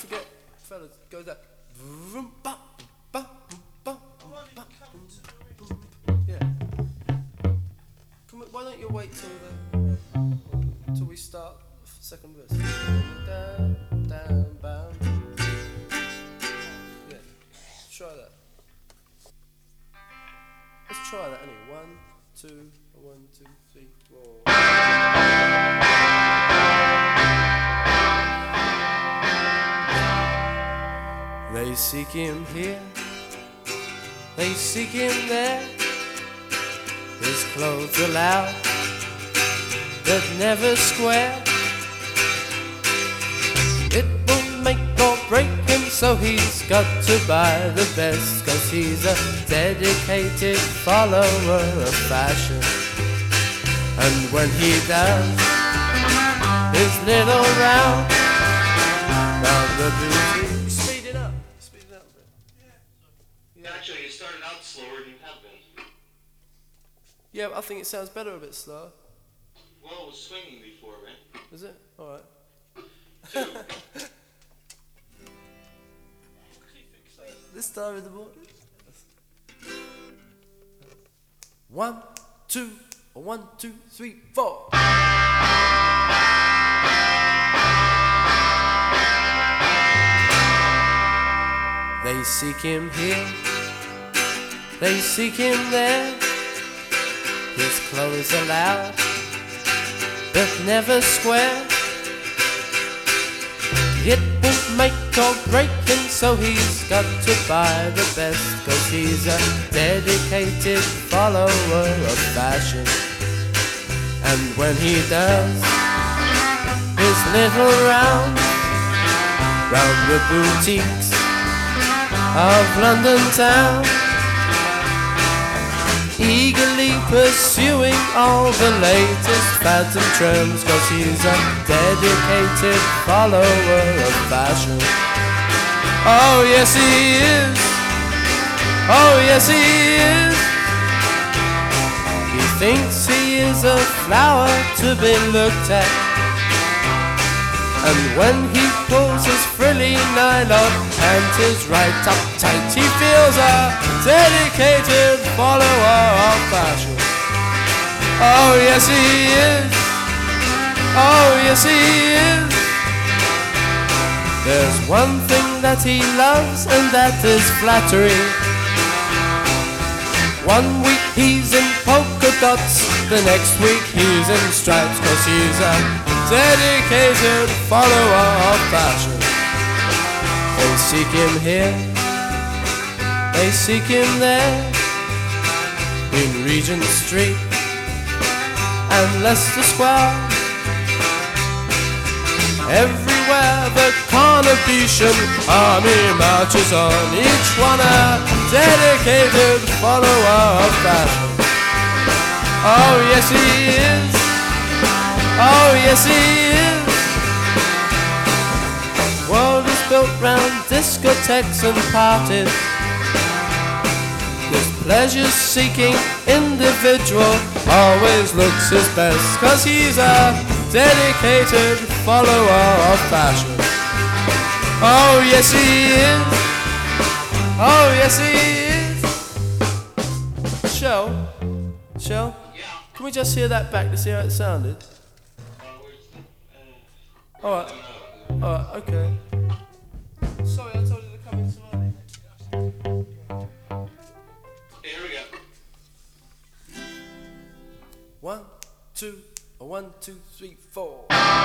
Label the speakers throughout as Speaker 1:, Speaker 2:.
Speaker 1: forget, fellas, go that. Yeah. Why don't you wait till we start the second verse? Down, down, bound. Yeah. Try that. Let's try that anyway. 1, 2, 1, 2, 3, 4. They seek him here, they seek him there. His clothes are loud, but never square. It won't make or break him, so he's got to buy the best, 'cause he's a dedicated follower of fashion. And when he does his little round the boutique. Speed it up a bit. Yeah.
Speaker 2: Actually, you started out slower than you have been.
Speaker 1: Yeah, I think it sounds better a bit slower.
Speaker 2: Well, it was swinging before, right?
Speaker 1: Is it? Alright.
Speaker 2: 2.
Speaker 1: This time in the morning. 1, 2, 1, 2, 3, 4. They seek him here, they seek him there. His clothes are loud, but never square. It won't make or break him, so he's got to buy the best, 'cause he's a dedicated follower of fashion. And when he does his little round the boutiques of London town, eagerly pursuing all the latest fads and trends, 'cause he's a dedicated follower of fashion. Oh yes he is, oh yes he is. He thinks he is a flower to be looked at, and when he pulls his frilly nylon and is right up tight, he feels a dedicated follower of fashion. Oh yes he is, oh yes he is. There's one thing that he loves, and that is flattery. One week he's in polka dots, the next week he's in stripes, 'cause he's a dedicated follower of fashion. They seek him here, they seek him there, in Regent Street and Leicester Square. Everywhere the Carnation army marches on, each one a dedicated follower of fashion. Oh yes he is, oh yes he is. The world is built round discotheques and parties. This pleasure-seeking individual always looks his best, 'cause he's a dedicated follower of fashion. Oh yes he is, oh yes he is. Shell?
Speaker 2: Yeah.
Speaker 1: Can we just hear that back to see how it sounded? Alright, okay. Sorry, I told you to come in so early.
Speaker 2: Here we go.
Speaker 1: 1, 2, 1, 2, 3, 4.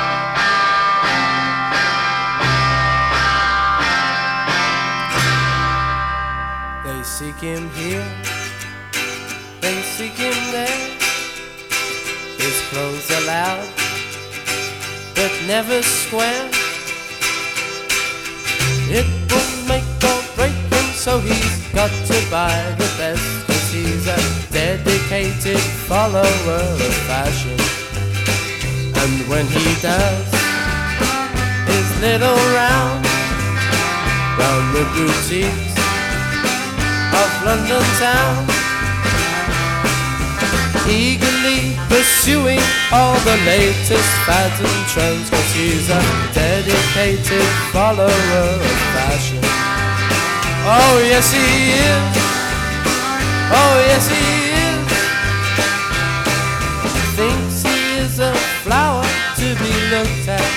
Speaker 1: They seek him here, they seek him there. His clothes are loud, but never square. It won't make or break him, so he's got to buy the best, 'cause he's a dedicated follower of fashion. And when he does his little round the boutiques of London town, eagerly pursuing all the latest fads and trends, 'cause he's a dedicated follower of fashion. Oh yes he is, oh yes he is. He thinks he is a flower to be looked at,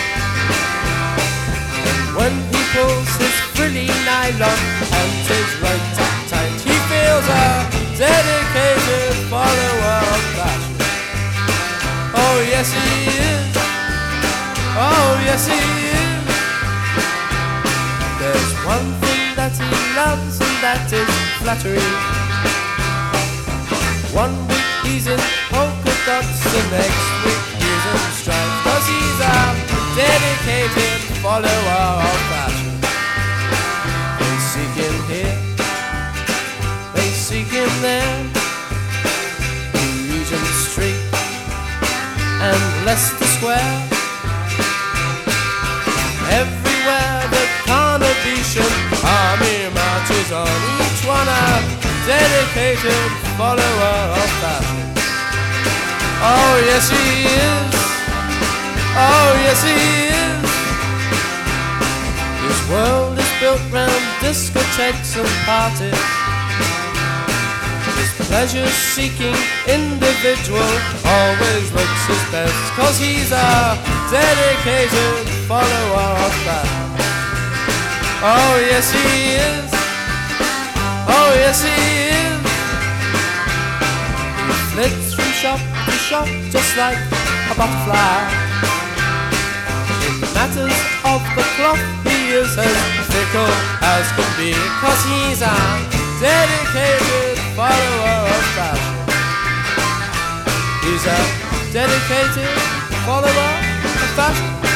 Speaker 1: and when he pulls his frilly nylon panties right up tight, he feels a dedicated follower of fashion. Oh yes he is, oh yes he is. There's one thing that he loves, and that is flattery. One week he's in polka dots, the next week he's in stripes, 'cause he's a dedicated follower of fashion. They seek him here, they seek him there, Regent Street and Leicester Square. Everywhere the Carnation Army marches on, each one a dedicated follower of fashion. Oh yes he is, oh yes he is. His world is built round discotheques and parties. His pleasure-seeking individual always looks his best, 'cause he's a dedicated follower of fashion. Oh yes he is, oh yes he is. He flits from shop to shop just like a butterfly. In matters of the cloth he is as fickle as can be, 'cause he's a dedicated follower of fashion. He's a dedicated follower of fashion.